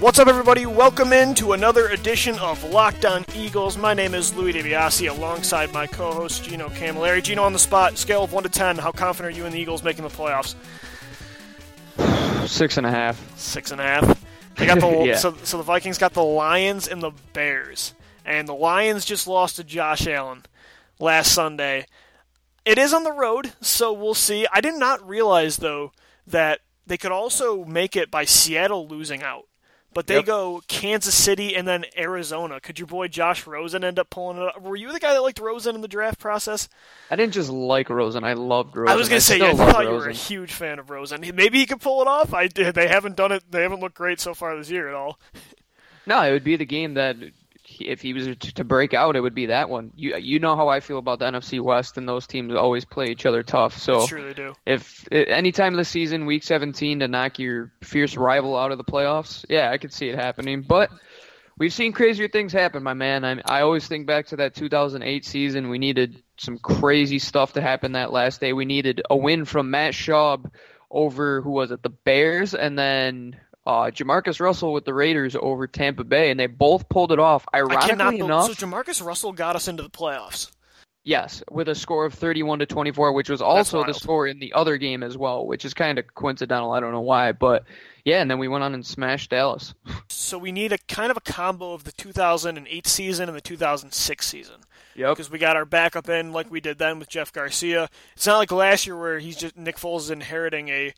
What's up, everybody? Welcome in to another edition of Locked On Eagles. My name is Louis DiBiase, alongside my co-host Gino Camilleri. Gino, on the spot, scale of 1 to 10, how confident are you in the Eagles making the playoffs? 6.5. 6.5. They got the Yeah. so the Vikings got the Lions and the Bears, and the Lions just lost to Josh Allen last Sunday. It is on the road, so we'll see. I did not realize, though, that they could also make it by Seattle losing out. But they go Kansas City and then Arizona. Could your boy Josh Rosen end up pulling it up? Were you the guy that liked Rosen in the draft process? I didn't just like Rosen. I loved Rosen. I was going to say, still I love thought you were a Rosen. huge fan of Rosen. Maybe he could pull it off. They haven't done it. They haven't looked great so far this year at all. No, it would be the game that if he was to break out, it would be that one. You know how I feel about the NFC West, and those teams always play each other tough. So That's true, they do. if any time this season, Week 17, to knock your fierce rival out of the playoffs, yeah, I could see it happening. But we've seen crazier things happen, my man. I always think back to that 2008 season. We needed some crazy stuff to happen that last day. We needed a win from Matt Schaub over, who was it, the Bears, and then Jamarcus Russell with the Raiders over Tampa Bay, and they both pulled it off. Ironically enough, so Jamarcus Russell got us into the playoffs. yes, with a score of 31-24, which was also the wild. score in the other game as well, which is kind of coincidental. I don't know why, but yeah, and then we went on and smashed Dallas. So we need a kind of a combo of the 2008 season and the 2006 season. Yep. Because we got our backup in like we did then with Jeff Garcia. It's not like last year where Nick Foles is inheriting a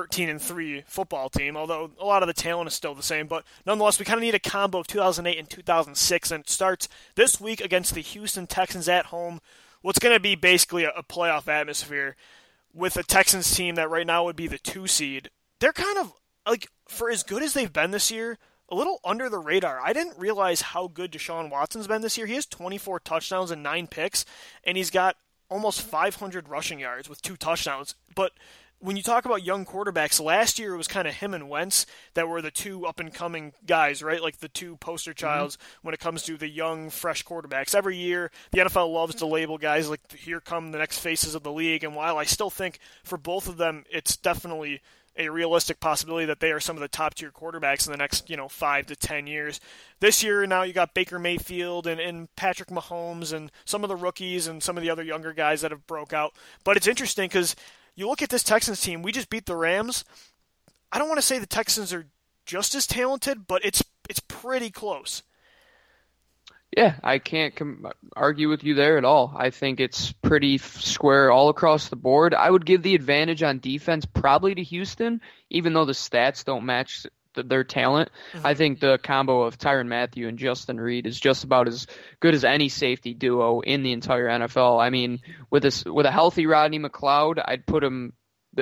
13-3 football team, although a lot of the talent is still the same. But nonetheless, we kind of need a combo of 2008 and 2006, and it starts this week against the Houston Texans at home. What's going to be basically a playoff atmosphere with a Texans team that right now would be the 2 seed. They're kind of, like, for as good as they've been this year, a little under the radar. I didn't realize how good Deshaun Watson's been this year. He has 24 touchdowns and 9 picks, and he's got almost 500 rushing yards with 2 touchdowns. But when you talk about young quarterbacks, last year it was kind of him and Wentz that were the 2 up-and-coming guys, right? Like the 2 poster childs when it comes to the young, fresh quarterbacks. Every year, the NFL loves to label guys like, here come the next faces of the league. And while I still think for both of them, it's definitely a realistic possibility that they are some of the top-tier quarterbacks in the next, 5 to 10 years. This year, now you got Baker Mayfield and Patrick Mahomes and some of the rookies and some of the other younger guys that have broke out. But it's interesting because you look at this Texans team, we just beat the Rams. I don't want to say the Texans are just as talented, but it's pretty close. Yeah, I can't argue with you there at all. I think it's pretty square all across the board. I would give the advantage on defense probably to Houston, even though the stats don't match their talent. Mm-hmm. I think the combo of Tyrann Mathieu and Justin Reed is just about as good as any safety duo in the entire NFL. I mean, with a healthy Rodney McLeod, I'd put him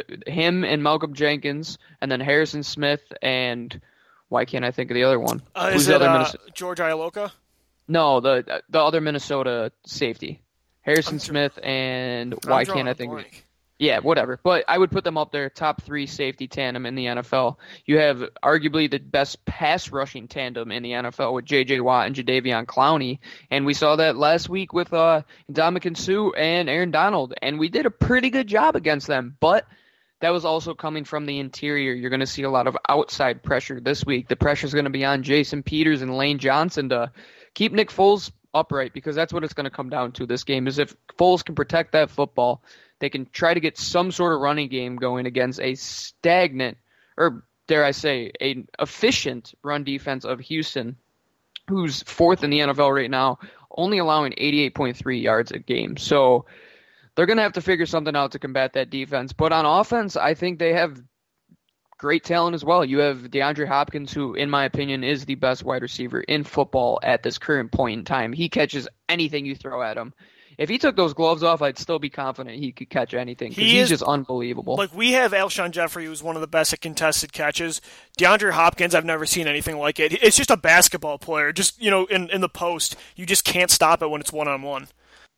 and Malcolm Jenkins, and then Harrison Smith, and why can't I think of the other one? Is it George Iloka? No, the other Minnesota safety, Harrison Smith, and why can't I think of it? Yeah, whatever. But I would put them up there, top 3 safety tandem in the NFL. You have arguably the best pass rushing tandem in the NFL with J.J. Watt and Jadeveon Clowney, and we saw that last week with Ndamukong Suh and Aaron Donald, and we did a pretty good job against them. But that was also coming from the interior. You're going to see a lot of outside pressure this week. The pressure is going to be on Jason Peters and Lane Johnson to keep Nick Foles upright, because that's what it's going to come down to this game, is if Foles can protect that football, they can try to get some sort of running game going against a stagnant, or dare I say, an efficient run defense of Houston, who's 4th in the NFL right now, only allowing 88.3 yards a game. So they're going to have to figure something out to combat that defense. But on offense, I think they have great talent as well. You have DeAndre Hopkins, who, in my opinion, is the best wide receiver in football at this current point in time. He catches anything you throw at him. If he took those gloves off, I'd still be confident he could catch anything, because he's just unbelievable. Like, we have Alshon Jeffrey, who's one of the best at contested catches. DeAndre Hopkins, I've never seen anything like it. It's just a basketball player. Just, in the post, you just can't stop it when it's one-on-one.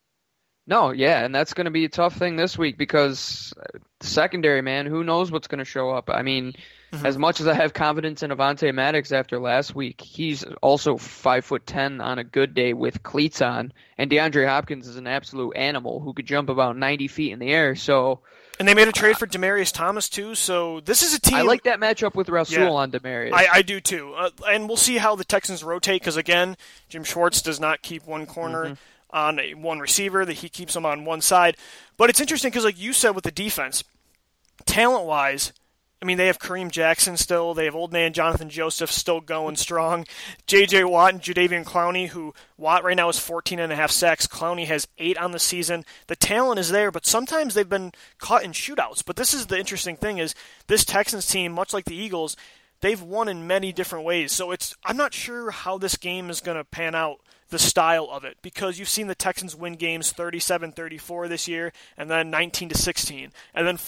No, yeah, and that's going to be a tough thing this week, because the secondary, man, who knows what's going to show up. I mean, as much as I have confidence in Avonte Maddox after last week, he's also 5'10" on a good day with cleats on, and DeAndre Hopkins is an absolute animal who could jump about 90 feet in the air. So And they made a trade for Demaryius Thomas, too, so this is a team... I like that matchup with Rasul on Demaryius. I do, too. And we'll see how the Texans rotate, because, again, Jim Schwartz does not keep one corner on one receiver, that he keeps them on one side. But it's interesting, because like you said with the defense, talent-wise, I mean, they have Kareem Jackson still. They have old man Jonathan Joseph still going strong. J.J. Watt and Jadeveon Clowney, who Watt right now is 14.5 sacks. Clowney has 8 on the season. The talent is there, but sometimes they've been caught in shootouts. But this is the interesting thing is this Texans team, much like the Eagles, they've won in many different ways. So I'm not sure how this game is going to pan out, the style of it, because you've seen the Texans win games 37-34 this year, and then 19-16, and then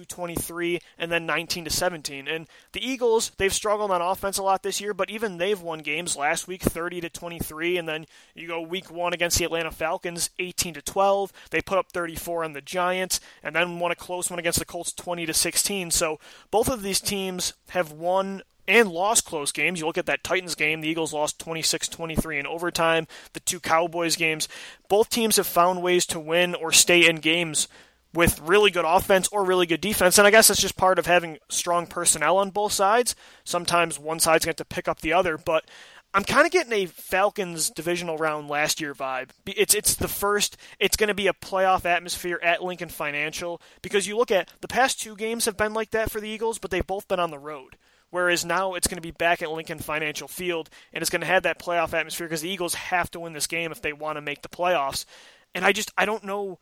42-23, and then 19-17. And the Eagles, they've struggled on offense a lot this year, but even they've won games last week 30-23, and then you go week 1 against the Atlanta Falcons 18-12. They put up 34 on the Giants, and then won a close one against the Colts 20-16. So both of these teams have won and lost close games. You look at that Titans game, the Eagles lost 26-23 in overtime. The 2 Cowboys games, both teams have found ways to win or stay in games with really good offense or really good defense. And I guess that's just part of having strong personnel on both sides. Sometimes one side's going to have to pick up the other, but I'm kind of getting a Falcons divisional round last year vibe. It's the first. It's going to be a playoff atmosphere at Lincoln Financial, because you look at the past 2 games have been like that for the Eagles, but they've both been on the road. Whereas now it's going to be back at Lincoln Financial Field, and it's going to have that playoff atmosphere because the Eagles have to win this game if they want to make the playoffs. And I don't know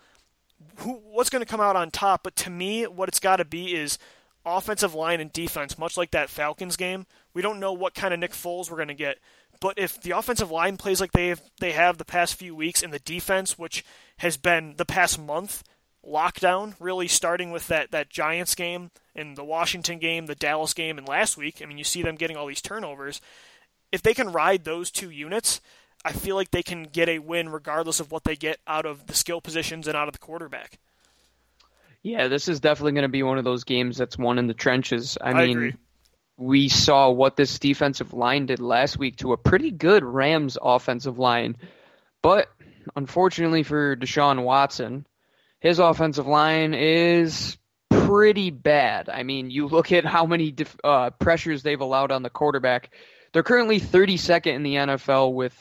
what's going to come out on top, but to me, what it's got to be is offensive line and defense, much like that Falcons game. We don't know what kind of Nick Foles we're going to get, but if the offensive line plays like they have the past few weeks, and the defense, which has been the past month, lockdown, really starting with that Giants game and the Washington game, the Dallas game, and last week, I mean, you see them getting all these turnovers. If they can ride those 2 units, I feel like they can get a win regardless of what they get out of the skill positions and out of the quarterback. Yeah, this is definitely going to be one of those games that's won in the trenches. I mean, agree. We saw what this defensive line did last week to a pretty good Rams offensive line. But unfortunately for Deshaun Watson, his offensive line is pretty bad. I mean, you look at how many pressures they've allowed on the quarterback. They're currently 32nd in the NFL with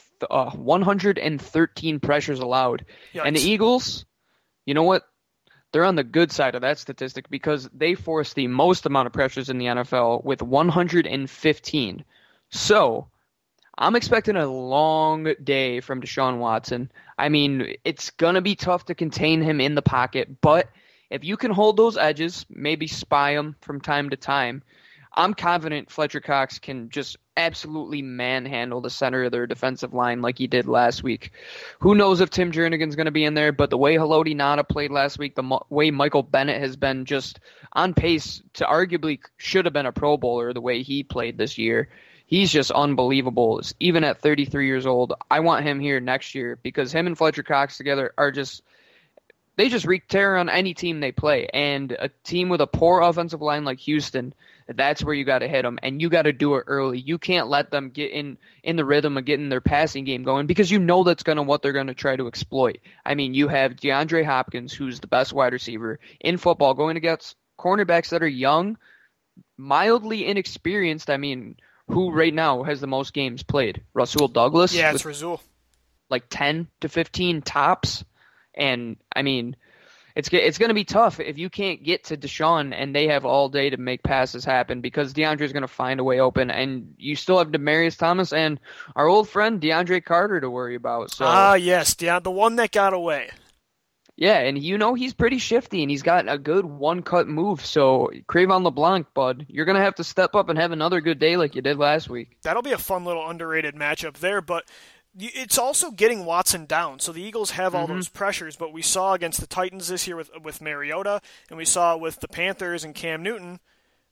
113 pressures allowed. Yikes. And the Eagles, you know what? They're on the good side of that statistic because they force the most amount of pressures in the NFL with 115. So I'm expecting a long day from Deshaun Watson. I mean, it's going to be tough to contain him in the pocket, but if you can hold those edges, maybe spy him from time to time, I'm confident Fletcher Cox can just absolutely manhandle the center of their defensive line like he did last week. Who knows if Tim Jernigan's going to be in there, but the way Haloti Ngata played last week, the way Michael Bennett has been just on pace to arguably should have been a Pro Bowler the way he played this year. He's just unbelievable. Even at 33 years old, I want him here next year because him and Fletcher Cox together are just – they just wreak terror on any team they play. And a team with a poor offensive line like Houston, that's where you got to hit them, and you got to do it early. You can't let them get in the rhythm of getting their passing game going because you know that's what they're going to try to exploit. I mean, you have DeAndre Hopkins, who's the best wide receiver in football, going against cornerbacks that are young, mildly inexperienced. I mean – who right now has the most games played? Rasul Douglas? Yeah, it's Rasul. Like 10 to 15 tops. And, I mean, it's going to be tough if you can't get to Deshaun and they have all day to make passes happen because DeAndre's going to find a way open. And you still have Demaryius Thomas and our old friend DeAndre Carter to worry about. So, yes, the one that got away. Yeah, and he's pretty shifty, and he's got a good one-cut move. So, Cre'Von LeBlanc, bud, you're going to have to step up and have another good day like you did last week. That'll be a fun little underrated matchup there, but it's also getting Watson down. So the Eagles have all those pressures, but we saw against the Titans this year with Mariota, and we saw with the Panthers and Cam Newton,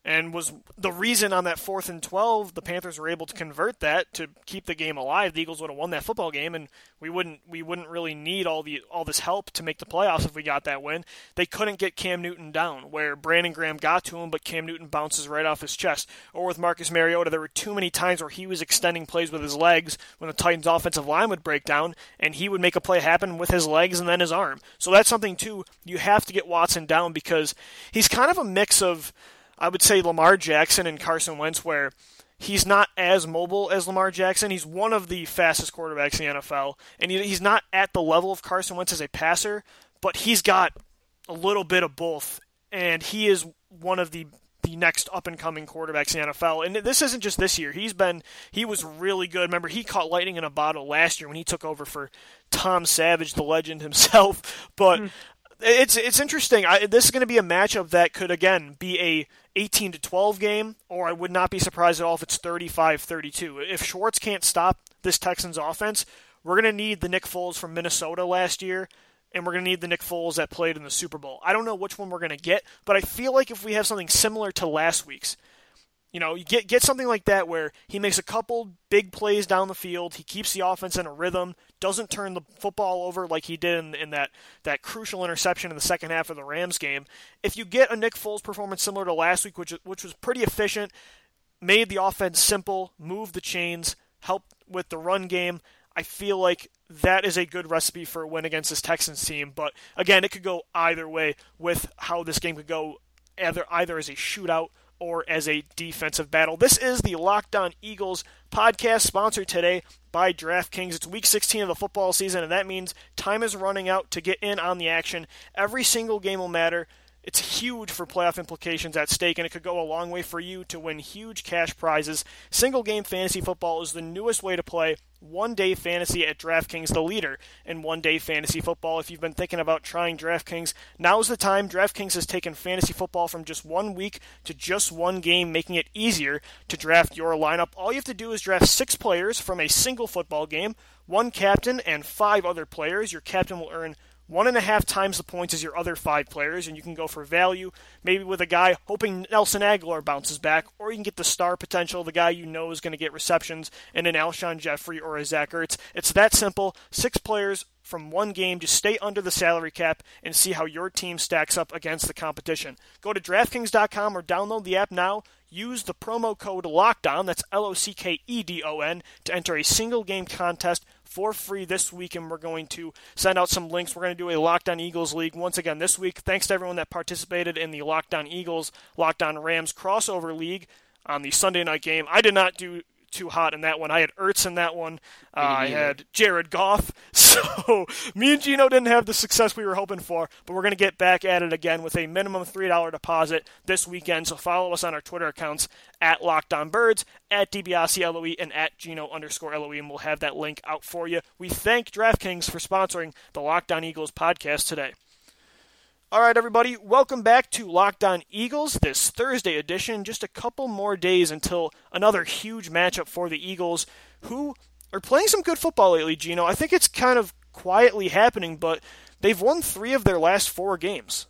and was the reason on that 4th and 12 the Panthers were able to convert that to keep the game alive. The Eagles would have won that football game, and we wouldn't really need all this help to make the playoffs if we got that win. They couldn't get Cam Newton down, where Brandon Graham got to him, but Cam Newton bounces right off his chest. Or with Marcus Mariota, there were too many times where he was extending plays with his legs when the Titans' offensive line would break down, and he would make a play happen with his legs and then his arm. So that's something, too, you have to get Watson down, because he's kind of a mix of, I would say, Lamar Jackson and Carson Wentz, where he's not as mobile as Lamar Jackson. He's one of the fastest quarterbacks in the NFL, and he's not at the level of Carson Wentz as a passer, but he's got a little bit of both, and he is one of the next up-and-coming quarterbacks in the NFL. And this isn't just this year. He was really good. Remember, he caught lightning in a bottle last year when he took over for Tom Savage, the legend himself. But it's interesting. This is going to be a matchup that could, again, be a 18-12 game, or I would not be surprised at all if it's 35-32. If Schwartz can't stop this Texans offense, we're going to need the Nick Foles from Minnesota last year, and we're going to need the Nick Foles that played in the Super Bowl. I don't know which one we're going to get, but I feel like if we have something similar to last week's, you get something like that where he makes a couple big plays down the field, he keeps the offense in a rhythm, doesn't turn the football over like he did in that crucial interception in the second half of the Rams game. If you get a Nick Foles performance similar to last week, which was pretty efficient, made the offense simple, moved the chains, helped with the run game, I feel like that is a good recipe for a win against this Texans team. But again, it could go either way with how this game could go, either as a shootout or as a defensive battle. This is the Locked On Eagles podcast, sponsored today by DraftKings. It's week 16 of the football season, and that means time is running out to get in on the action. Every single game will matter. It's huge for playoff implications at stake, and it could go a long way for you to win huge cash prizes. Single-game fantasy football is the newest way to play one-day fantasy at DraftKings, the leader in one-day fantasy football. If you've been thinking about trying DraftKings, now's the time. DraftKings has taken fantasy football from just 1 week to just one game, making it easier to draft your lineup. All you have to do is draft 6 players from a single football game, 1 captain, and 5 other players. Your captain will earn 1.5 times the points as your other 5 players, and you can go for value, maybe with a guy hoping Nelson Aguilar bounces back, or you can get the star potential, the guy you know is going to get receptions, in an Alshon Jeffrey or a Zach Ertz. It's that simple. 6 players from one game. Just stay under the salary cap and see how your team stacks up against the competition. Go to DraftKings.com or download the app now. Use the promo code LOCKEDON, that's LOCKEDON, to enter a single game contest for free this week, and we're going to send out some links. We're going to do a Locked On Eagles League once again this week. Thanks to everyone that participated in the Locked On Eagles, Locked On Rams crossover league on the Sunday night game. I did not do too hot in that one. I had Ertz in that one. I had Jared Goff. So me and Gino didn't have the success we were hoping for, but we're going to get back at it again with a minimum $3 deposit this weekend. So follow us on our Twitter accounts at LockedOnBirds, at DiBiase-LOE, and at Gino_LOE, and we'll have that link out for you. We thank DraftKings for sponsoring the Locked On Eagles podcast today. All right, everybody, welcome back to Locked On Eagles, this Thursday edition. Just a couple more days until another huge matchup for the Eagles, who are playing some good football lately, Gino. I think it's kind of quietly happening, but they've won 3 of their last 4 games.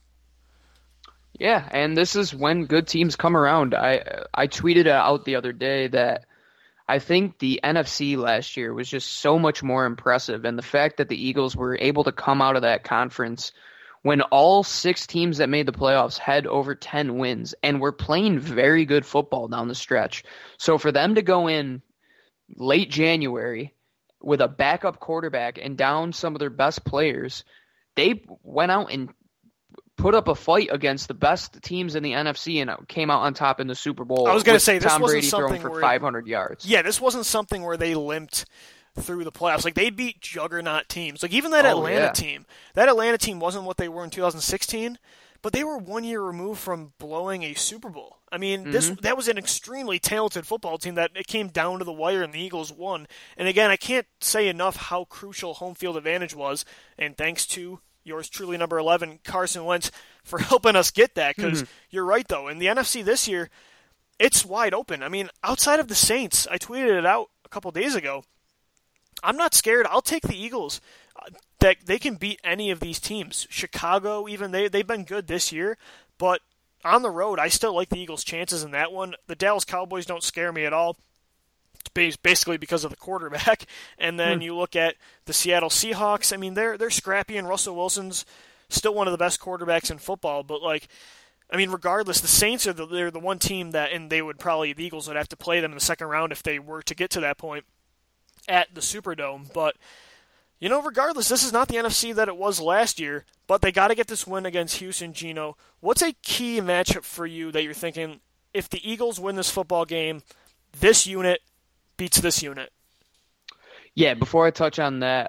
Yeah, and this is when good teams come around. I tweeted out the other day that I think the NFC last year was just so much more impressive, and the fact that the Eagles were able to come out of that conference when all 6 teams that made the playoffs had over 10 wins and were playing very good football down the stretch. So for them to go in late January with a backup quarterback and down some of their best players, they went out and put up a fight against the best teams in the NFC and came out on top in the Super Bowl. I was going to say, this Tom wasn't Brady something throwing for 500 yards. Yeah, this wasn't something where they limped through the playoffs. Like, they beat juggernaut teams. Like, even that Atlanta team wasn't what they were in 2016, but they were 1 year removed from blowing a Super Bowl. I mean, that was an extremely talented football team that it came down to the wire and the Eagles won. And again, I can't say enough how crucial home field advantage was, and thanks to yours truly, number 11, Carson Wentz, for helping us get that, because you're right, though. In the NFC this year, it's wide open. I mean, outside of the Saints, I tweeted it out a couple days ago, I'm not scared. I'll take the Eagles. That they can beat any of these teams. Chicago, even, they've been good this year, but on the road, I still like the Eagles' chances in that one. The Dallas Cowboys don't scare me at all, basically because of the quarterback. And then you look at the Seattle Seahawks. I mean, they're scrappy, and Russell Wilson's still one of the best quarterbacks in football. But regardless, the Saints they're the one team that, and the Eagles would have to play them in the second round if they were to get to that point at the Superdome. But regardless, this is not the NFC that it was last year, but they got to get this win against Houston. Gino, what's a key matchup for you that you're thinking, if the Eagles win this football game, this unit beats this unit? Yeah, before I touch on that,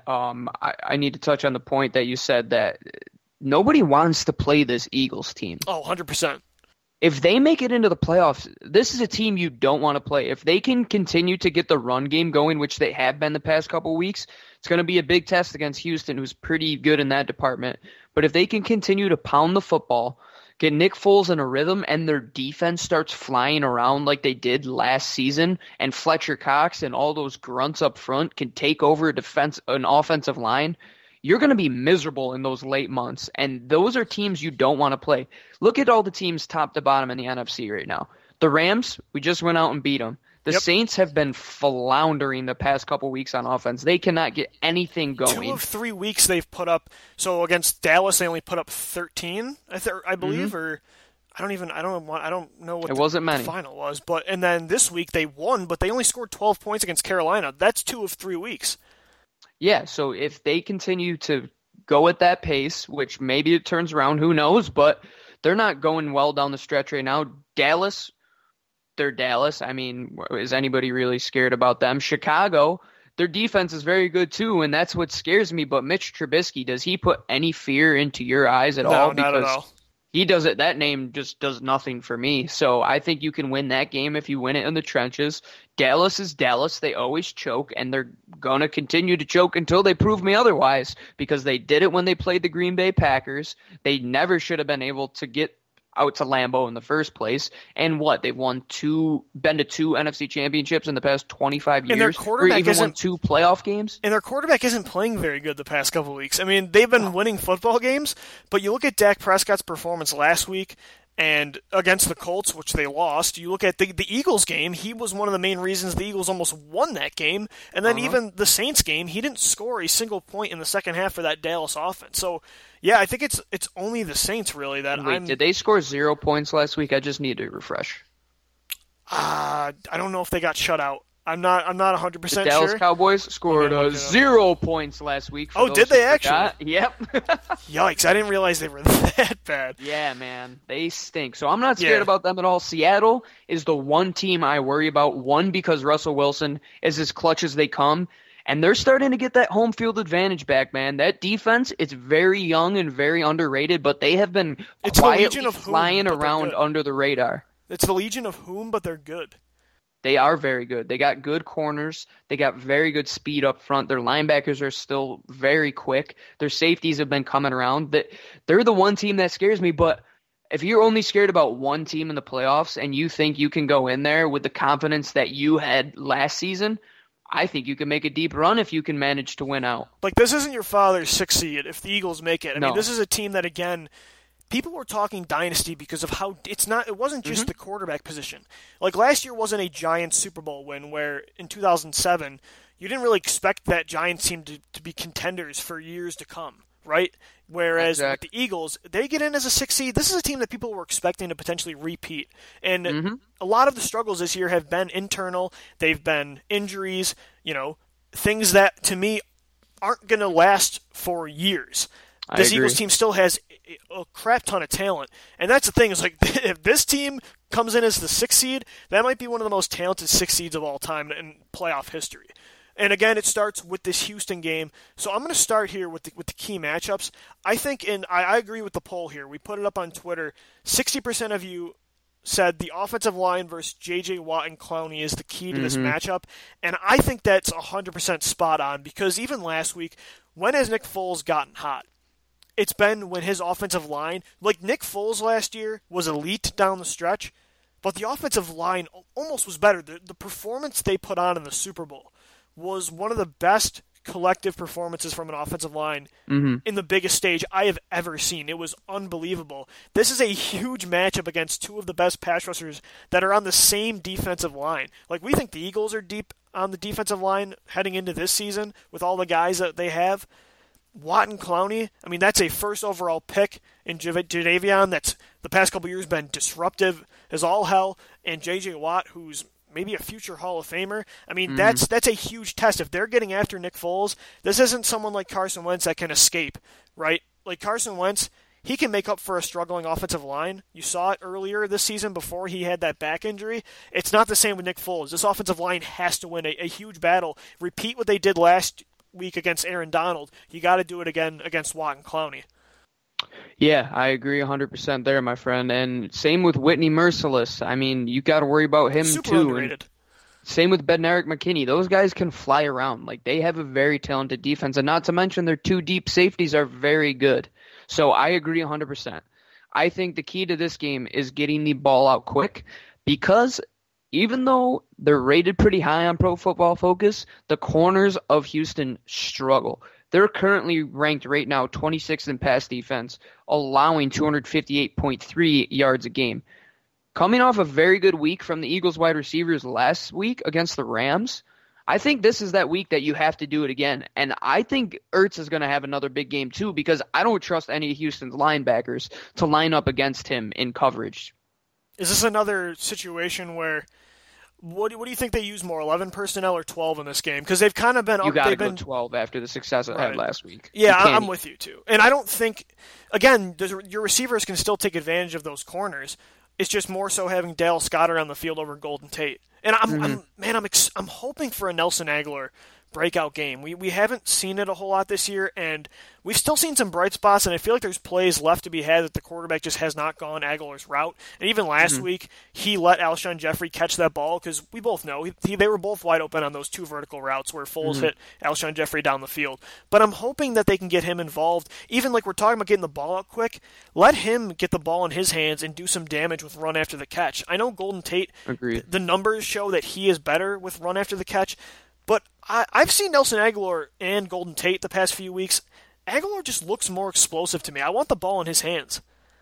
I need to touch on the point that you said that nobody wants to play this Eagles team. Oh, 100%. If they make it into the playoffs, this is a team you don't want to play. If they can continue to get the run game going, which they have been the past couple of weeks, it's going to be a big test against Houston, who's pretty good in that department. But if they can continue to pound the football, get Nick Foles in a rhythm, and their defense starts flying around like they did last season, and Fletcher Cox and all those grunts up front can take over an offensive line, you're going to be miserable in those late months. And those are teams you don't want to play. Look at all the teams top to bottom in the NFC right now. The Rams, we just went out and beat them. The Saints have been floundering the past couple weeks on offense. They cannot get anything going. 2 of 3 weeks they've put up. So against Dallas, they only put up 13, I believe, or I don't know what the final was. And then this week they won, but they only scored 12 points against Carolina. That's 2 of 3 weeks. Yeah, so if they continue to go at that pace, which maybe it turns around, who knows, but they're not going well down the stretch right now. Dallas, they're Dallas. I mean, is anybody really scared about them? Chicago, their defense is very good too, and that's what scares me. But Mitch Trubisky, does he put any fear into your eyes at all? No, not at all. He does it. That name just does nothing for me. So I think you can win that game if you win it in the trenches. Dallas is Dallas. They always choke, and they're going to continue to choke until they prove me otherwise, because they did it when they played the Green Bay Packers. They never should have been able to get out to Lambeau in the first place. And they've been to 2 NFC championships in the past 25 years. And their quarterback won 2 playoff games. And their quarterback isn't playing very good the past couple of weeks. I mean, they've been winning football games, but you look at Dak Prescott's performance last week and against the Colts, which they lost. You look at the Eagles game, he was one of the main reasons the Eagles almost won that game. And then even the Saints game, he didn't score a single point in the second half for that Dallas offense. So, yeah, I think it's only the Saints, really, that Did they score 0 points last week? I just need to refresh. I don't know if they got shut out. I'm not 100% sure. The Dallas Cowboys scored 0 points last week. Oh, did they actually? Yep. Yikes, I didn't realize they were that bad. Yeah, man. They stink. So I'm not scared about them at all. Seattle is the one team I worry about. One, because Russell Wilson is as clutch as they come. And they're starting to get that home field advantage back, man. That defense, it's very young and very underrated, but they have been quietly flying around under the radar. It's the Legion of whom, but they're good. They are very good. They got good corners. They got very good speed up front. Their linebackers are still very quick. Their safeties have been coming around. They're the one team that scares me, but if you're only scared about one team in the playoffs and you think you can go in there with the confidence that you had last season, I think you can make a deep run if you can manage to win out. This isn't your father's 6th seed if the Eagles make it. I mean, this is a team that, again, people were talking dynasty because of how it wasn't just the quarterback position. Last year wasn't a Giants Super Bowl win where in 2007 you didn't really expect that Giants team to be contenders for years to come, right? Whereas with the Eagles, they get in as a 6th seed. This is a team that people were expecting to potentially repeat. And a lot of the struggles this year have been internal. They've been injuries, things that, to me, aren't going to last for years. This Eagles team still has a crap ton of talent. And that's the thing, is if this team comes in as the 6th seed, that might be one of the most talented 6th seeds of all time in playoff history. And again, it starts with this Houston game. So I'm going to start here with the key matchups. I think, and I agree with the poll here. We put it up on Twitter. 60% of you said the offensive line versus J.J. Watt and Clowney is the key to this matchup. And I think that's 100% spot on, because even last week, when has Nick Foles gotten hot? It's been when his offensive line, Nick Foles last year was elite down the stretch, but the offensive line almost was better. The performance they put on in the Super Bowl was one of the best collective performances from an offensive line Mm-hmm. in the biggest stage I have ever seen. It was unbelievable. This is a huge matchup against two of the best pass rushers that are on the same defensive line. Like, we think the Eagles are deep on the defensive line heading into this season with all the guys that they have. Watt and Clowney, I mean, that's a first overall pick in Jadeveon that's the past couple years been disruptive as all hell, and J.J. Watt, who's maybe a future Hall of Famer. I mean, that's a huge test. If they're getting after Nick Foles, this isn't someone like Carson Wentz that can escape, right? Like Carson Wentz, he can make up for a struggling offensive line. You saw it earlier this season before he had that back injury. It's not the same with Nick Foles. This offensive line has to win a huge battle. Repeat what they did last week against Aaron Donald. You got to do it again against Watt and Clowney. Yeah, I agree 100% there, my friend. And same with Whitney Merciless. I mean, you got to worry about him Super too. underrated. And same with Bednarik McKinney. Those guys can fly around. Like, they have a very talented defense, and not to mention their two deep safeties are very good. So I agree 100%. I think the key to this game is getting the ball out quick, because even though they're rated pretty high on Pro Football Focus, the corners of Houston struggle. They're currently ranked right now 26th in pass defense, allowing 258.3 yards a game. Coming off a very good week from the Eagles wide receivers last week against the Rams, I think this is that week that you have to do it again. And I think Ertz is going to have another big game too, because I don't trust any of Houston's linebackers to line up against him in coverage. Is this another situation where what do you think they use more, 11 personnel or 12 in this game? Because they've kind of been You got to they've go 12 after the success it had last week. Yeah, I'm with you too. And I don't think, again, your receivers can still take advantage of those corners. It's just more so having Dale Scott around the field over Golden Tate. And I'm hoping for a Nelson Aguilar breakout game. We haven't seen it a whole lot this year, and we've still seen some bright spots, and I feel like there's plays left to be had that the quarterback just has not gone Aguilar's route. And even last week, he let Alshon Jeffrey catch that ball, because we both know they were both wide open on those two vertical routes where Foles hit Alshon Jeffrey down the field. But I'm hoping that they can get him involved. Even like we're talking about getting the ball out quick, let him get the ball in his hands and do some damage with run after the catch. I know Golden Tate, the numbers show that he is better with run after the catch, but I've seen Nelson Aguilar and Golden Tate the past few weeks. Aguilar just looks more explosive to me. I want the ball in his hands.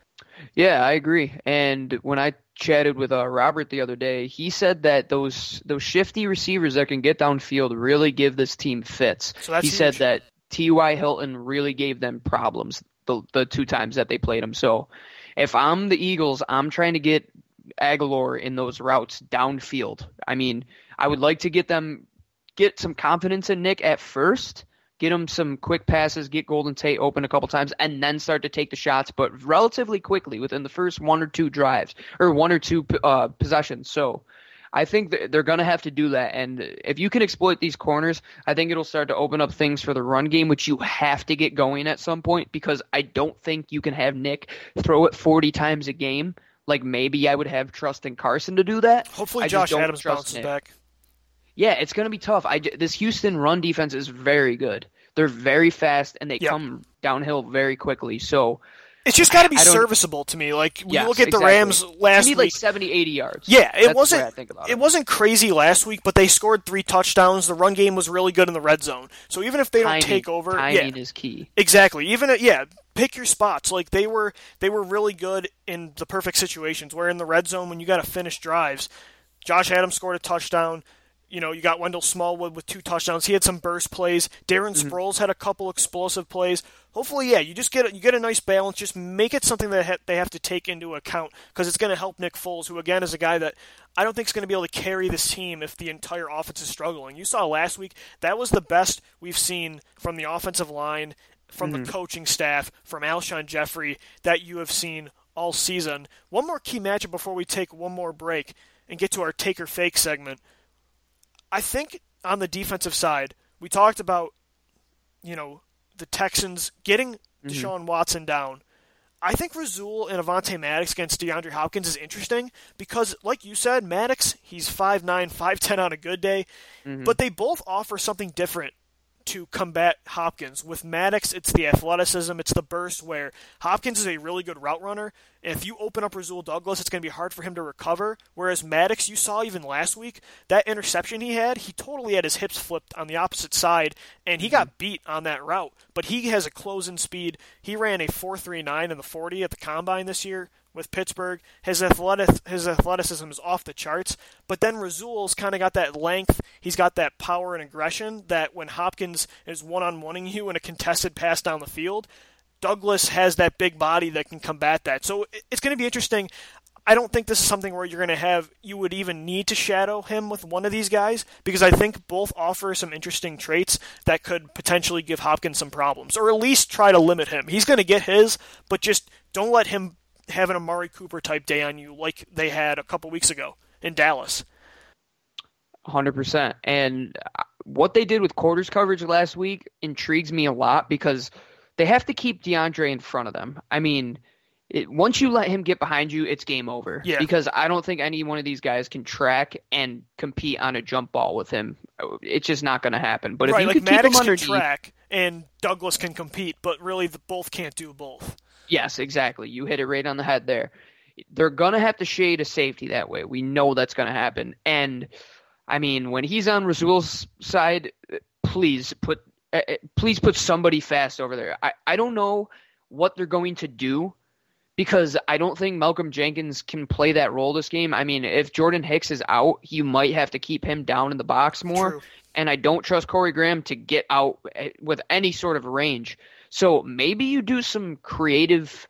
Yeah, I agree. And when I chatted with Robert the other day, he said that those shifty receivers that can get downfield really give this team fits. So that's he huge. said that T.Y. Hilton really gave them problems the two times that they played him. So if I'm the Eagles, I'm trying to get Aguilar in those routes downfield. I mean, I would like to get some confidence in Nick at first, get him some quick passes, get Golden Tate open a couple times, and then start to take the shots, but relatively quickly within the first one or two drives, or one or two possessions. So I think they're going to have to do that, and if you can exploit these corners, I think it'll start to open up things for the run game, which you have to get going at some point, because I don't think you can have Nick throw it 40 times a game. Like, maybe I would have trust in Carson to do that. Hopefully Josh Adams bounces back. Yeah, it's going to be tough. This Houston run defense is very good. They're very fast, and they come downhill very quickly. So it's just got to be serviceable to me. Like, when you look at the Rams last week. You need like 70, 80 yards. Yeah, That's the way I think about it. It wasn't crazy last week, but they scored 3 touchdowns. The run game was really good in the red zone. So even if they don't take over. Timing is key. Exactly. Pick your spots. Like, they were really good in the perfect situations, where in the red zone, when you got to finish drives, Josh Adams scored a touchdown. You know, you got Wendell Smallwood with 2 touchdowns. He had some burst plays. Darren Sproles had a couple explosive plays. Hopefully, you just get a nice balance. Just make it something that they have to take into account, because it's going to help Nick Foles, who again is a guy that I don't think is going to be able to carry this team if the entire offense is struggling. You saw last week, that was the best we've seen from the offensive line, from the coaching staff, from Alshon Jeffrey, that you have seen all season. One more key matchup before we take one more break and get to our take or fake segment. I think on the defensive side, we talked about, the Texans getting Deshaun Watson down. I think Rasul and Avonte Maddox against DeAndre Hopkins is interesting because, like you said, Maddox, he's 5'9", 5'10" on a good day, but they both offer something different to combat Hopkins. With Maddox, it's the athleticism, it's the burst, where Hopkins is a really good route runner, and if you open up Rasul Douglas, it's going to be hard for him to recover, whereas Maddox, you saw even last week, that interception he totally had his hips flipped on the opposite side, and he got beat on that route, but he has a close-in speed. He ran a 4.39 in the 40 at the Combine this year with Pittsburgh. His athleticism is off the charts, but then Rasul's kind of got that length, he's got that power and aggression that when Hopkins is one-on-oneing you in a contested pass down the field, Douglas has that big body that can combat that. So it's going to be interesting. I don't think this is something where you would even need to shadow him with one of these guys, because I think both offer some interesting traits that could potentially give Hopkins some problems, or at least try to limit him. He's going to get his, but just don't let him have an Amari Cooper type day on you like they had a couple weeks ago in Dallas. 100%. And what they did with quarters coverage last week intrigues me a lot, because they have to keep DeAndre in front of them. I mean, once you let him get behind you, it's game over. Yeah. Because I don't think any one of these guys can track and compete on a jump ball with him. It's just not going to happen. But if you could Maddox keep him underneath, can track and Douglas can compete, but really both can't do both. Yes, exactly. You hit it right on the head there. They're going to have to shade a safety that way. We know that's going to happen. And, I mean, when he's on Rasul's side, please put somebody fast over there. I don't know what they're going to do, because I don't think Malcolm Jenkins can play that role this game. I mean, if Jordan Hicks is out, you might have to keep him down in the box more. True. And I don't trust Corey Graham to get out with any sort of range. So maybe you do some creative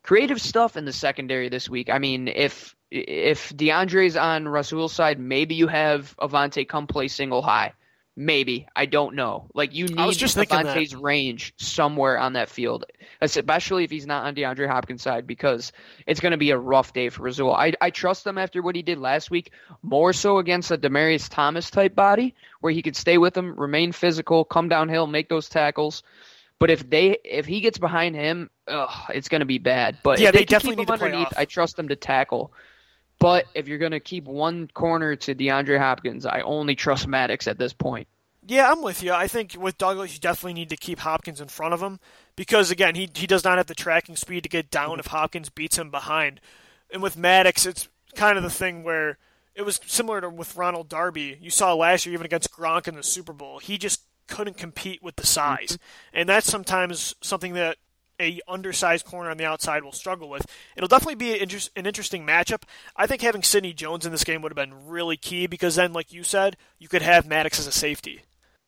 stuff in the secondary this week. I mean, if DeAndre's on Rasul's side, maybe you have Avonte come play single high. Maybe. I don't know. Like, you need Avonte's range somewhere on that field, especially if he's not on DeAndre Hopkins' side, because it's going to be a rough day for Rasul. I trust him after what he did last week, more so against a Demaryius Thomas type body, where he could stay with him, remain physical, come downhill, make those tackles. But if he gets behind him, it's going to be bad. But yeah, if they definitely keep him underneath, I trust them to tackle. But if you're going to keep one corner to DeAndre Hopkins, I only trust Maddox at this point. Yeah, I'm with you. I think with Douglas, you definitely need to keep Hopkins in front of him, because, again, he does not have the tracking speed to get down if Hopkins beats him behind. And with Maddox, it's kind of the thing where it was similar to with Ronald Darby. You saw last year, even against Gronk in the Super Bowl, he just couldn't compete with the size. And that's sometimes something that a undersized corner on the outside will struggle with. It'll definitely be an interesting matchup. I think having Sidney Jones in this game would have been really key, because then, like you said, you could have Maddox as a safety.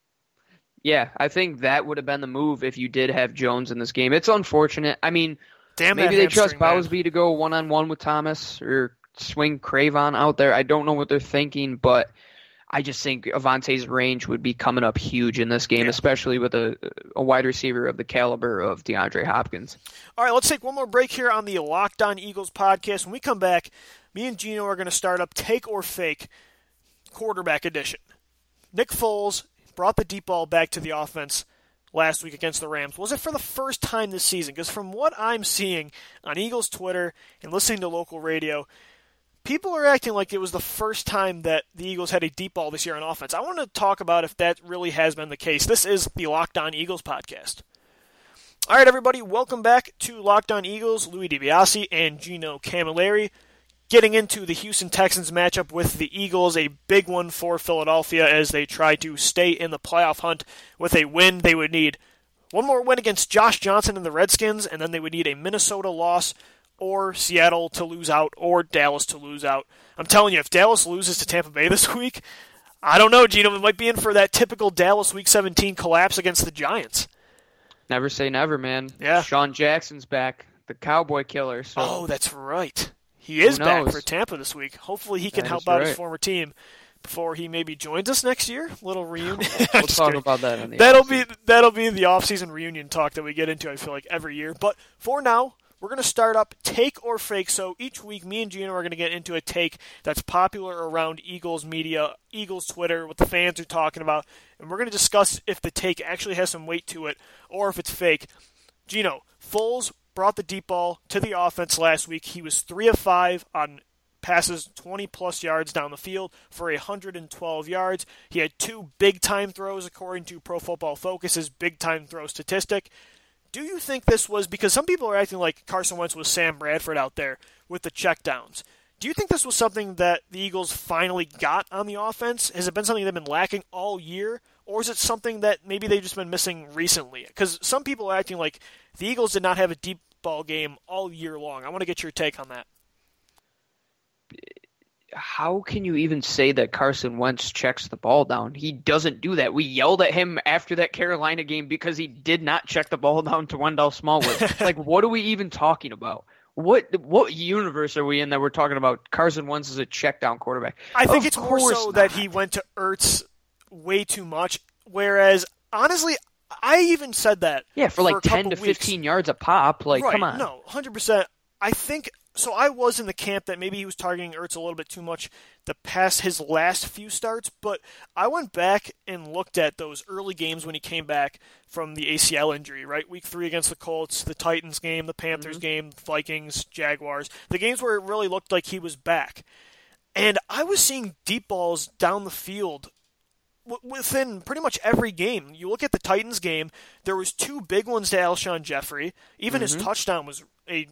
Yeah, I think that would have been the move if you did have Jones in this game. It's unfortunate. I mean, maybe they trust Bowsby to go one-on-one with Thomas or swing Cravon out there. I don't know what they're thinking, but I just think Avonte's range would be coming up huge in this game, especially with a wide receiver of the caliber of DeAndre Hopkins. All right, let's take one more break here on the Locked On Eagles podcast. When we come back, me and Gino are going to start up Take or Fake quarterback edition. Nick Foles brought the deep ball back to the offense last week against the Rams. Was it for the first time this season? Because from what I'm seeing on Eagles Twitter and listening to local radio, people are acting like it was the first time that the Eagles had a deep ball this year on offense. I want to talk about if that really has been the case. This is the Locked On Eagles podcast. All right, everybody, welcome back to Locked On Eagles. Louis DiBiase and Gino Camilleri getting into the Houston Texans matchup with the Eagles, a big one for Philadelphia as they try to stay in the playoff hunt. With a win, they would need one more win against Josh Johnson and the Redskins, and then they would need a Minnesota loss, or Seattle to lose out, or Dallas to lose out. I'm telling you, if Dallas loses to Tampa Bay this week, I don't know, Gino, we might be in for that typical Dallas Week 17 collapse against the Giants. Never say never, man. Yeah. Sean Jackson's back, the Cowboy Killer. So oh, that's right. He is back for Tampa this week. Hopefully he can help out his former team before he maybe joins us next year. Little reunion. We'll talk about that in the That'll be the off-season reunion talk that we get into, I feel like, every year. But for now, we're going to start up Take or Fake. So each week, me and Gino are going to get into a take that's popular around Eagles media, Eagles Twitter, what the fans are talking about. And we're going to discuss if the take actually has some weight to it or if it's fake. Gino, Foles brought the deep ball to the offense last week. He was 3 of 5 on passes 20-plus yards down the field for 112 yards. He had 2 big-time throws, according to Pro Football Focus's big-time throw statistic. Do you think this was, because some people are acting like Carson Wentz was Sam Bradford out there with the checkdowns. Do you think this was something that the Eagles finally got on the offense? Has it been something they've been lacking all year? Or is it something that maybe they've just been missing recently? Because some people are acting like the Eagles did not have a deep ball game all year long. I want to get your take on that. How can you even say that Carson Wentz checks the ball down? He doesn't do that. We yelled at him after that Carolina game because he did not check the ball down to Wendell Smallwood. Like, what are we even talking about? What universe are we in that we're talking about Carson Wentz as a check down quarterback? I think it's more so that he went to Ertz way too much, whereas, honestly, I even said that. Yeah, for like 10 to 15 yards a pop. Like, right, come on. No, 100%. I think, so I was in the camp that maybe he was targeting Ertz a little bit too much his last few starts, but I went back and looked at those early games when he came back from the ACL injury, right? Week 3 against the Colts, the Titans game, the Panthers game, Vikings, Jaguars, the games where it really looked like he was back. And I was seeing deep balls down the field within pretty much every game. You look at the Titans game, there was 2 big ones to Alshon Jeffrey. Even his touchdown was a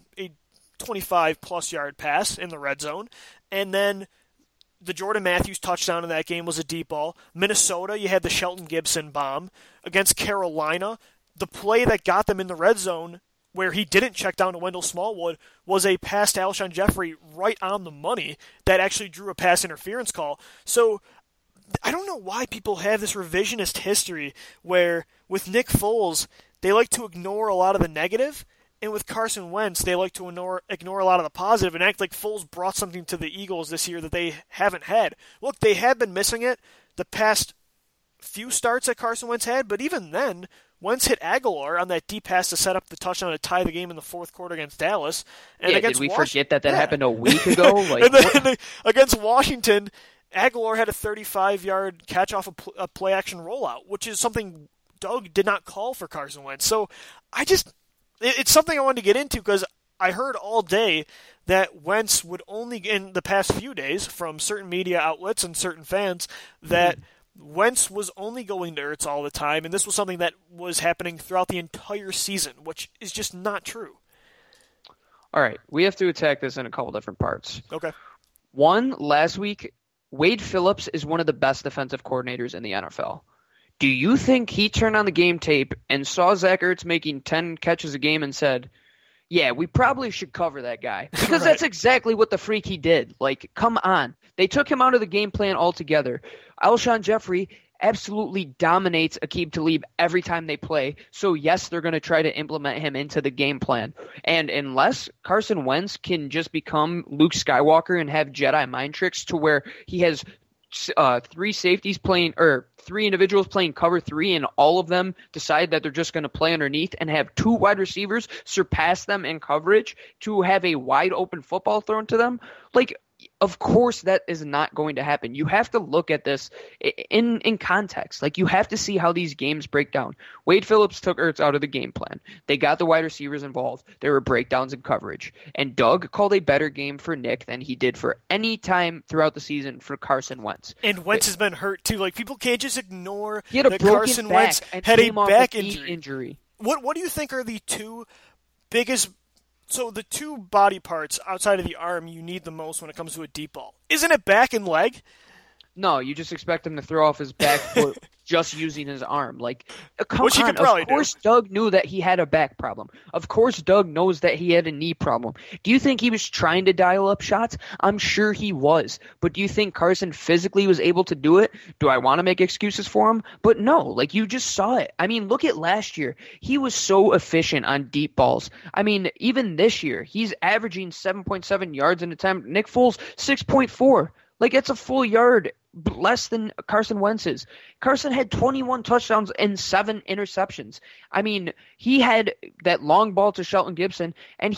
25-plus yard pass in the red zone. And then the Jordan Matthews touchdown in that game was a deep ball. Minnesota, you had the Shelton Gibson bomb. Against Carolina, the play that got them in the red zone where he didn't check down to Wendell Smallwood was a pass to Alshon Jeffrey right on the money that actually drew a pass interference call. So I don't know why people have this revisionist history where with Nick Foles, they like to ignore a lot of the negative, and with Carson Wentz, they like to ignore a lot of the positive and act like Foles brought something to the Eagles this year that they haven't had. Look, they have been missing it the past few starts that Carson Wentz had, but even then, Wentz hit Aguilar on that deep pass to set up the touchdown to tie the game in the fourth quarter against Dallas. And did we forget that happened a week ago? Like, and then against Washington, Aguilar had a 35-yard catch off a play-action rollout, which is something Doug did not call for Carson Wentz. So it's something I wanted to get into because I heard all day that Wentz would only, in the past few days, from certain media outlets and certain fans, that Wentz was only going to Ertz all the time, and this was something that was happening throughout the entire season, which is just not true. All right, we have to attack this in a couple different parts. Okay. One, last week, Wade Phillips is one of the best defensive coordinators in the NFL. Do you think he turned on the game tape and saw Zach Ertz making 10 catches a game and said, yeah, we probably should cover that guy? Because right. That's exactly what the freak he did. Like, come on. They took him out of the game plan altogether. Alshon Jeffrey absolutely dominates Aqib Talib every time they play. So, yes, they're going to try to implement him into the game plan. And unless Carson Wentz can just become Luke Skywalker and have Jedi mind tricks to where he has 3 safeties playing, or 3 individuals playing cover 3, and all of them decide that they're just going to play underneath and have 2 wide receivers surpass them in coverage to have a wide open football thrown to them, like, of course that is not going to happen. You have to look at this in context. Like, you have to see how these games break down. Wade Phillips took Ertz out of the game plan. They got the wide receivers involved. There were breakdowns in coverage. And Doug called a better game for Nick than he did for any time throughout the season for Carson Wentz. And Wentz has been hurt too. Like, people can't just ignore he had a that broken Carson back Wentz and had a came off back injury. What do you think are the 2 biggest? So the 2 body parts outside of the arm you need the most when it comes to a deep ball. Isn't it back and leg? No, you just expect him to throw off his back foot just using his arm. Like, come Which on. he could probably of course do. Doug knew that he had a back problem. Of course Doug knows that he had a knee problem. Do you think he was trying to dial up shots? I'm sure he was. But do you think Carson physically was able to do it? Do I want to make excuses for him? But no, like, you just saw it. I mean, look at last year. He was so efficient on deep balls. I mean, even this year, he's averaging 7.7 yards an attempt. Nick Foles, 6.4. Like, it's a full yard less than Carson Wentz's. Carson had 21 touchdowns and 7 interceptions. I mean, he had that long ball to Shelton Gibson, and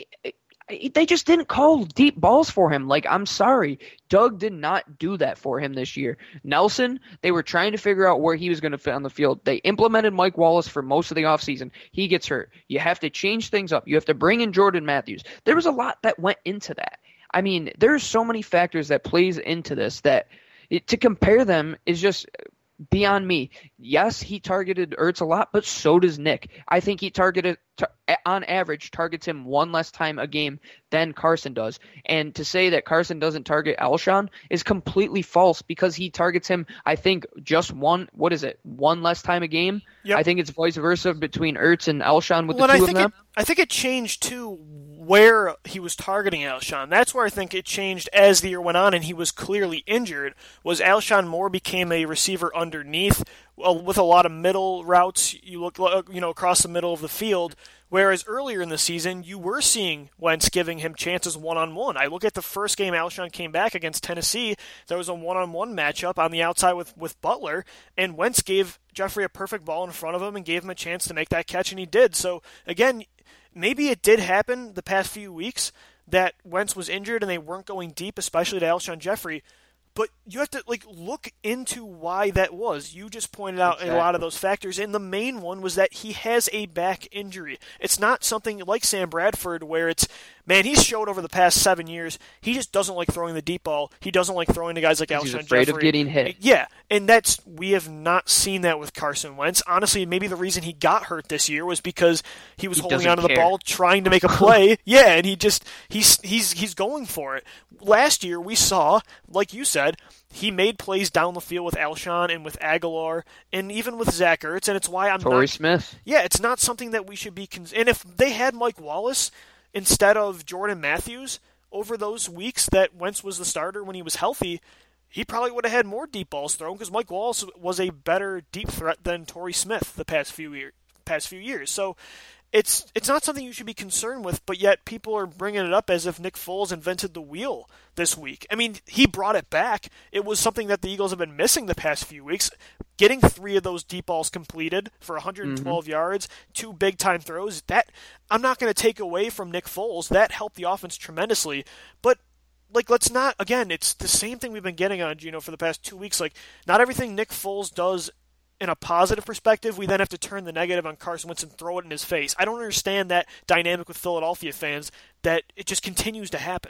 they just didn't call deep balls for him. Like, I'm sorry. Doug did not do that for him this year. Nelson, they were trying to figure out where he was going to fit on the field. They implemented Mike Wallace for most of the offseason. He gets hurt. You have to change things up. You have to bring in Jordan Matthews. There was a lot that went into that. I mean, there's so many factors that plays into this that to compare them is just beyond me. Yes, he targeted Ertz a lot, but so does Nick. I think he on average, targets him one less time a game than Carson does. And to say that Carson doesn't target Alshon is completely false because he targets him, I think, just one less time a game? Yep. I think it's vice versa between Ertz and Alshon with the two of them. I think it changed, too, where he was targeting Alshon. That's where I think it changed as the year went on and he was clearly injured, was Alshon Moore became a receiver underneath with a lot of middle routes. You look across the middle of the field, whereas earlier in the season, you were seeing Wentz giving him chances one-on-one. I look at the first game Alshon came back against Tennessee. There was a one-on-one matchup on the outside with Butler, and Wentz gave Jeffrey a perfect ball in front of him and gave him a chance to make that catch, and he did. So, again, maybe it did happen the past few weeks that Wentz was injured and they weren't going deep, especially to Alshon Jeffrey. But you have to look into why that was. You just pointed out a lot of those factors, and the main one was that he has a back injury. It's not something like Sam Bradford where it's, man, he's showed over the past 7 years, he just doesn't like throwing the deep ball. He doesn't like throwing to guys like Alshon Jeffrey. He's afraid of getting hit. Yeah, and we have not seen that with Carson Wentz. Honestly, maybe the reason he got hurt this year was because he was holding onto the ball, trying to make a play. Yeah, and he's going for it. Last year we saw, like you said, he made plays down the field with Alshon and with Aguilar and even with Zach Ertz, and it's why Torrey Smith. Yeah, it's not something that we should be and if they had Mike Wallace instead of Jordan Matthews over those weeks that Wentz was the starter when he was healthy, he probably would have had more deep balls thrown because Mike Wallace was a better deep threat than Torrey Smith the past few years. So it's not something you should be concerned with, but yet people are bringing it up as if Nick Foles invented the wheel this week. I mean, he brought it back. It was something that the Eagles have been missing the past few weeks. Getting 3 of those deep balls completed for 112 yards, 2 big-time throws, that I'm not going to take away from Nick Foles. That helped the offense tremendously. But let's not, again, it's the same thing we've been getting on, Gino, for the past 2 weeks. Not everything Nick Foles does in a positive perspective, we then have to turn the negative on Carson Wentz and throw it in his face. I don't understand that dynamic with Philadelphia fans, that it just continues to happen.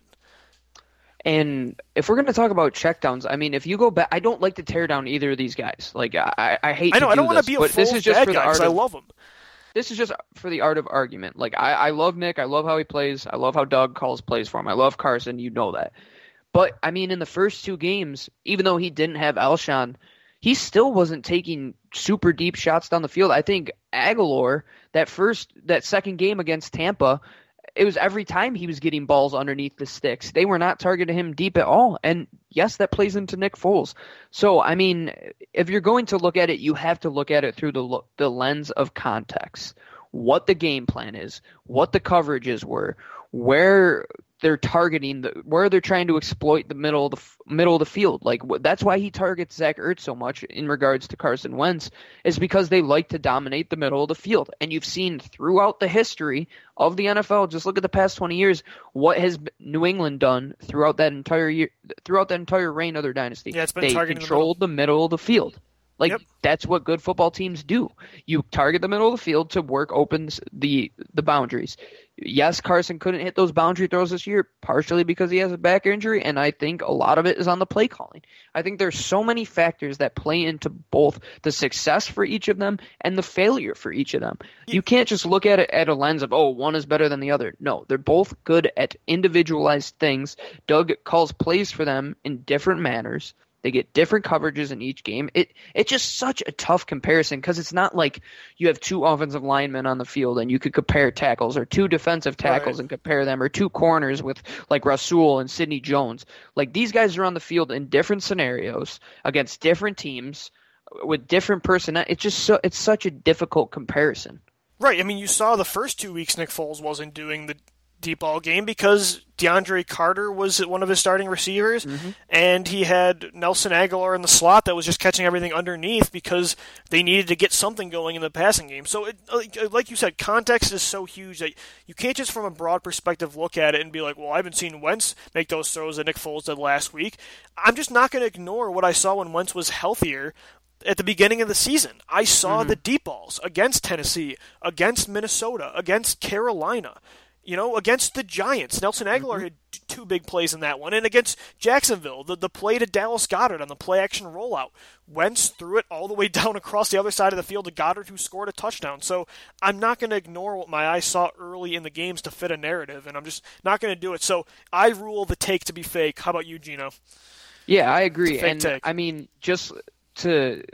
And if we're going to talk about checkdowns, I mean, if you go back, I don't like to tear down either of these guys. I hate. I know. I don't want to be a Foles bad guy because I love him. This is just for the art of argument. I love Nick. I love how he plays. I love how Doug calls plays for him. I love Carson. You know that. But I mean, in the first 2 games, even though he didn't have Alshon, he still wasn't taking super deep shots down the field. I think Aguilar, that second game against Tampa, it was every time he was getting balls underneath the sticks. They were not targeting him deep at all. And yes, that plays into Nick Foles. So, I mean, if you're going to look at it, you have to look at it through the lens of context. What the game plan is, what the coverages were, where they're targeting, where they're trying to exploit the middle of the field. That's why he targets Zach Ertz so much in regards to Carson Wentz, is because they like to dominate the middle of the field. And you've seen throughout the history of the NFL, just look at the past 20 years, what has New England done throughout that entire reign of their dynasty. Yeah, it's been they controlled the middle of the field. That's what good football teams do. You target the middle of the field to work open the boundaries. Yes, Carson couldn't hit those boundary throws this year, partially because he has a back injury, and I think a lot of it is on the play calling. I think there's so many factors that play into both the success for each of them and the failure for each of them. You can't just look at it at a lens of, one is better than the other. No, they're both good at individualized things. Doug calls plays for them in different manners. They get different coverages in each game. It's just such a tough comparison because it's not like you have 2 offensive linemen on the field and you could compare tackles, or 2 defensive tackles and compare them, or 2 corners with Rasul and Sidney Jones. These guys are on the field in different scenarios against different teams with different personnel. It's such a difficult comparison. Right. I mean, you saw the first 2 weeks Nick Foles wasn't doing the deep ball game because DeAndre Carter was one of his starting receivers, and he had Nelson Aguilar in the slot that was just catching everything underneath because they needed to get something going in the passing game. So, like you said, context is so huge that you can't just from a broad perspective look at it and be like, well, I haven't seen Wentz make those throws that Nick Foles did last week. I'm just not going to ignore what I saw when Wentz was healthier at the beginning of the season. I saw the deep balls against Tennessee, against Minnesota, against Carolina. against the Giants, Nelson Aguilar had two big plays in that one. And against Jacksonville, the play to Dallas Goedert on the play-action rollout. Wentz threw it all the way down across the other side of the field to Goedert, who scored a touchdown. So I'm not going to ignore what my eyes saw early in the games to fit a narrative, and I'm just not going to do it. So I rule the take to be fake. How about you, Gino? Yeah, I agree. And take. I mean, just to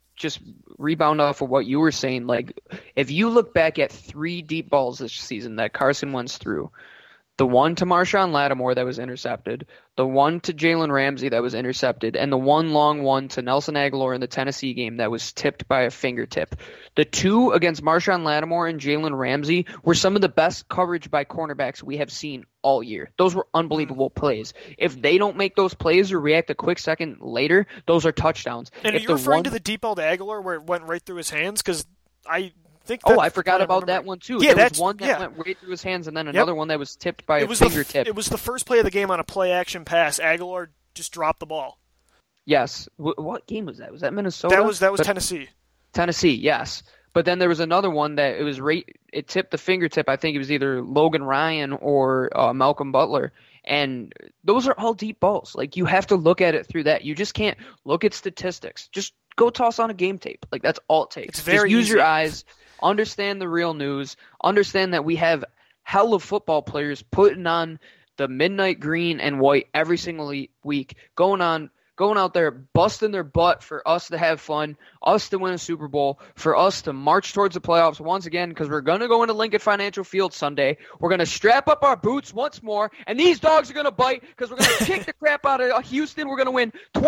rebound off of what you were saying, like if you look back at 3 deep balls this season that Carson Wentz threw, the one to Marshawn Lattimore that was intercepted, the one to Jalen Ramsey that was intercepted, and the one long one to Nelson Aguilar in the Tennessee game that was tipped by a fingertip. The 2 against Marshawn Lattimore and Jalen Ramsey were some of the best coverage by cornerbacks we have seen all year. Those were unbelievable plays. If they don't make those plays or react a quick second later, those are touchdowns. And are you referring to the deep ball to Aguilar where it went right through his hands? Because I forgot about that one too. Yeah, there was one that went right through his hands, and then another one that was tipped by a fingertip. It was the first play of the game on a play-action pass. Aguilar just dropped the ball. Yes. What game was that? Was that Minnesota? That was Tennessee. Tennessee, yes. But then there was another one that it tipped the fingertip. I think it was either Logan Ryan or Malcolm Butler. And those are all deep balls. Like, you have to look at it through that. You just can't look at statistics. Just go toss on a game tape. Like, that's all it takes. It's very just use easy. your eyes. Understand the real news. Understand that we have hell of football players putting on the midnight green and white every single week, going out there, busting their butt for us to have fun, us to win a Super Bowl, for us to march towards the playoffs once again, because we're going to go into Lincoln Financial Field Sunday. We're going to strap up our boots once more, and these dogs are going to bite because we're going to kick the crap out of Houston. We're going to win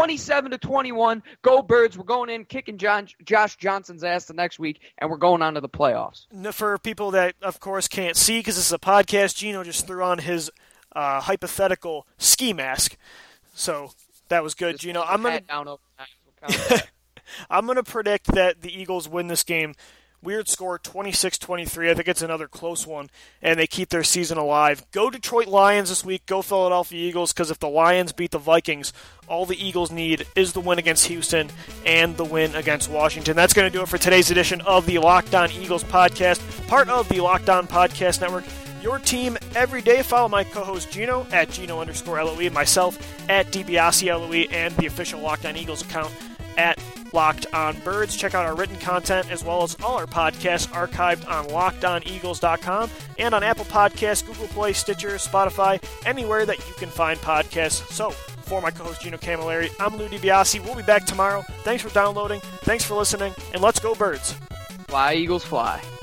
27-21. Go Birds. We're going in kicking Josh Johnson's ass the next week, and we're going on to the playoffs. For people that, of course, can't see because this is a podcast, Gino just threw on his hypothetical ski mask. So that was good, Gino. I'm gonna predict that the Eagles win this game. Weird score, 26-23. I think it's another close one, and they keep their season alive. Go Detroit Lions this week. Go Philadelphia Eagles, because if the Lions beat the Vikings, all the Eagles need is the win against Houston and the win against Washington. That's going to do it for today's edition of the Locked On Eagles podcast, part of the Locked On Podcast Network. Your team every day. Follow my co-host Gino at Gino_LOE, myself at DiBiase_LOE, and the official Locked On Eagles account at Locked On Birds. Check out our written content as well as all our podcasts archived on LockedOnEagles.com and on Apple Podcasts, Google Play, Stitcher, Spotify, anywhere that you can find podcasts. So, for my co-host Gino Camilleri, I'm Lou DiBiase. We'll be back tomorrow. Thanks for downloading. Thanks for listening, and let's go Birds. Fly, Eagles, fly.